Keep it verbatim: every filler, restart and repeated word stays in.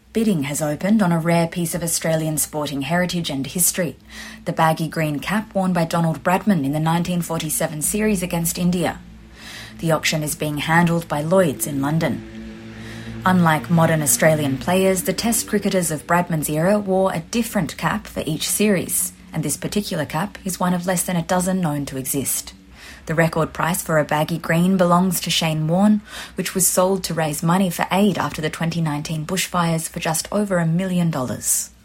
Bidding has opened on a rare piece of Australian sporting heritage and history, the baggy green cap worn by Donald Bradman in the nineteen forty-seven series against India. The auction is being handled by Lloyds in London. Unlike modern Australian players, the Test cricketers of Bradman's era wore a different cap for each series, and this particular cap is one of less than a dozen known to exist. The record price for a baggy green belongs to Shane Warne, which was sold to raise money for aid after the twenty nineteen bushfires for just over a million dollars.